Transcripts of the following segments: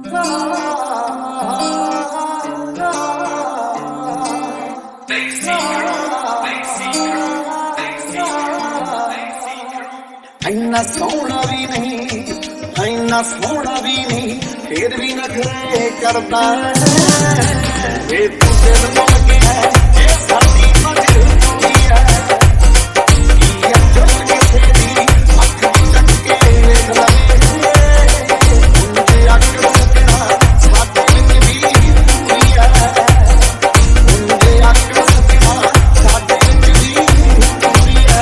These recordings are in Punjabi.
ਇੰਨਾ ਸੋਹਣਾ ਵੀ ਨਹੀਂ, ਇੰਨਾ ਸੋਹਣਾ ਵੀ ਨਹੀਂ, ਫੇਰ ਵੀ ਨਖਰੇ ਕਰਦਾ ਏ ਤੂੰ ਦਿਲ ਨੂੰ ਲੱਗਿਆ ਇਹ ਸਾਡੀ ਮਜਬੂਰੀ ਹੈ ਕੀ ਅੱਜਲ ਕਿਸੇ ਦੀ ਅੱਖ ਚੱਕ ਕੇ ਵੇਖ ਲਵੇ ਜੇ ਅੱਖ ਤੇਰਾ ਸਾਡੇ ਵਿੱਚ ਵੀ ਹੋਈ ਹੈ ਜੇ ਅੱਖ ਤੇਰਾ ਸਾਡੇ ਵਿੱਚ ਵੀ ਹੋਈ ਹੈ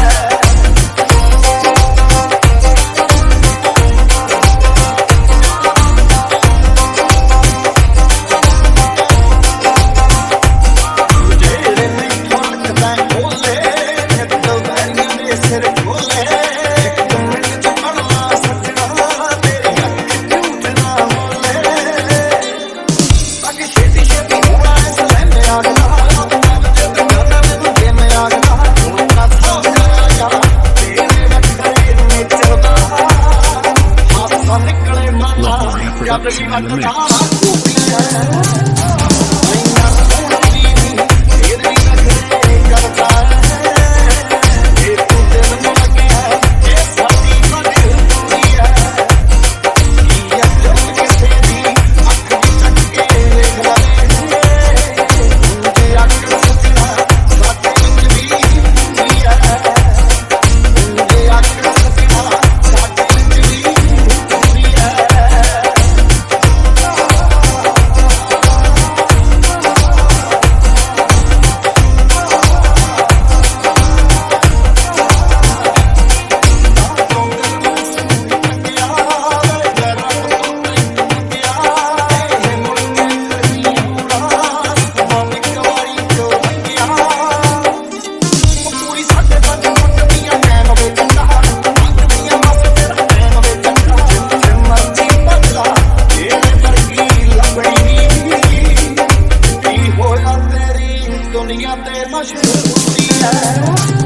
ਦੁਨੀਆ ਤੇ ਮਸ਼ਹੂਰੀ ਹੈ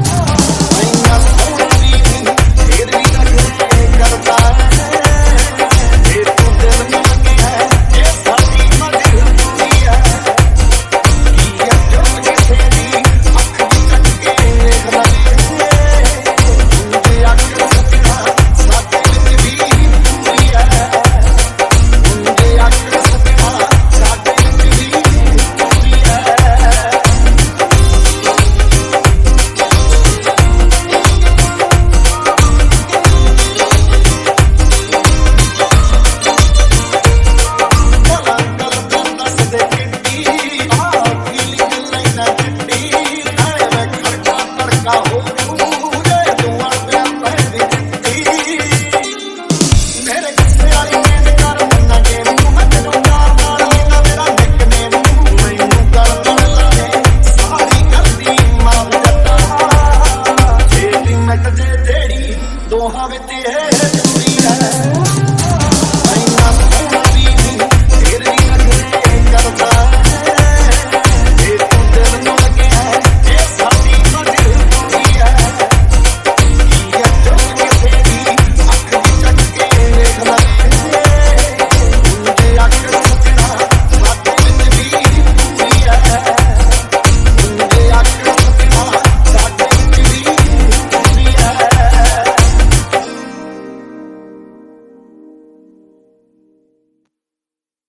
ਇੰਨਾ ਸੋਹਣਾ ਵੀ ਨਹੀਂ ਫੇਰ ਵੀ ਨਖਰੇ ਕਰਦਾ ਇਹ ਤੂੰ ਦਿਲ ਨੂੰ ਲੱਗਿਆ ਇਹ ਸਾਡੀ ਮਜਬੂਰੀ ਹੈ ਕੀ ਅੱਜਲ ਕਿਸੇ ਦੀ ਅੱਖ ਚੱਕ ਕੇ ਵੇਖ ਲਵੇ ਜੇ ਅੱਖ ਤੇਰਾ ਸਾਡੇ ਵਿੱਚ ਵੀ ਹੋਈ ਹੈ ਜੇ ਅੱਖ ਤੇਰਾ ਸਾਡੇ ਵਿੱਚ ਵੀ ਹੋਈ ਹੈ ਦੋਹਾਂ ਵਿੱਚ